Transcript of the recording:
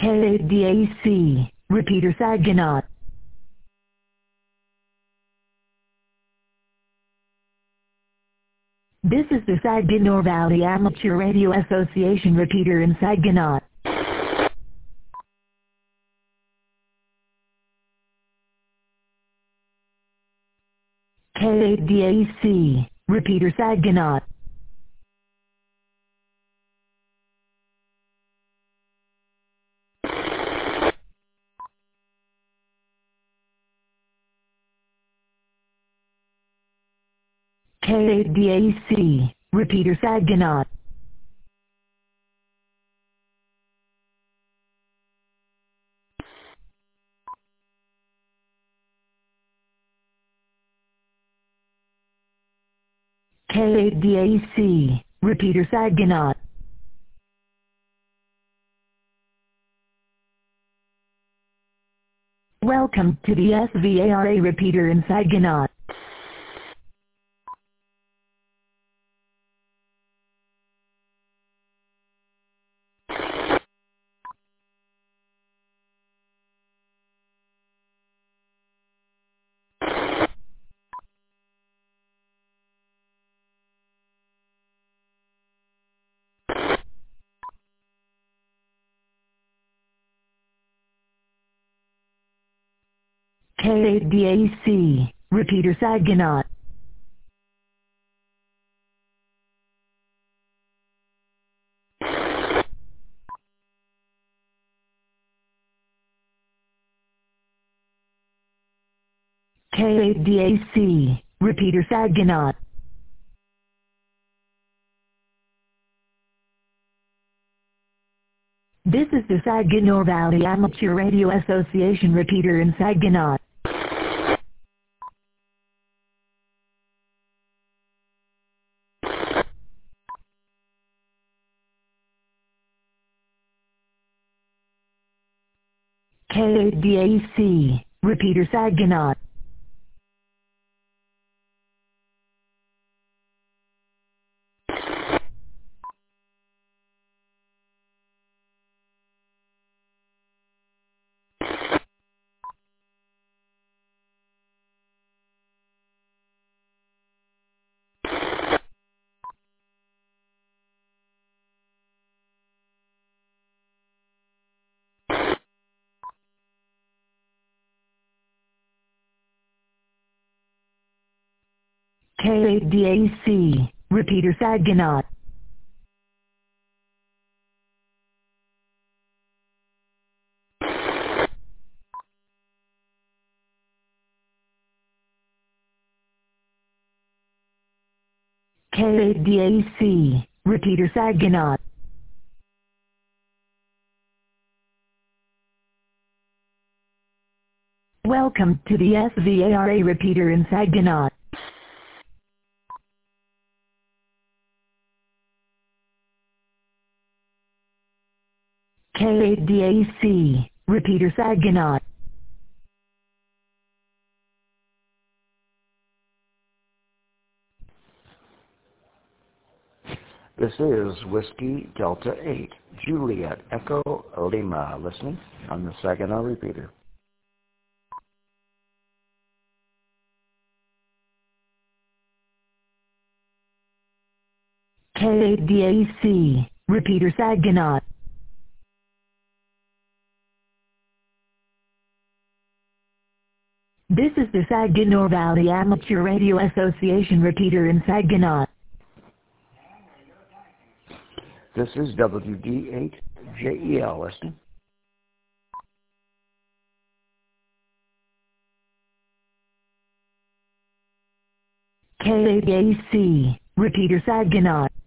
KADAC, repeater Saginaw. This is the Saginaw Valley Amateur Radio Association repeater in Saginaw. KADAC, repeater Saginaw. KADAC, repeater Saginaw. KADAC, repeater Saginaw. Welcome to the SVARA repeater in Saginaw. KADAC, repeater Saginaw. KADAC, repeater Saginaw. This is the Saginaw Valley Amateur Radio Association repeater in Saginaw. KADAC, repeater Saginaw. KADAC, repeater Saginaw. KADAC, repeater Saginaw. Welcome to the SVARA repeater in Saginaw. KADAC, repeater Saginaw. This is Whiskey Delta 8, Juliet Echo Lima, listening on the Saginaw repeater. KADAC, repeater Saginaw. This is the Saginaw Valley Amateur Radio Association repeater in Saginaw. This is WD8JEL, listening. KADAC, repeater Saginaw.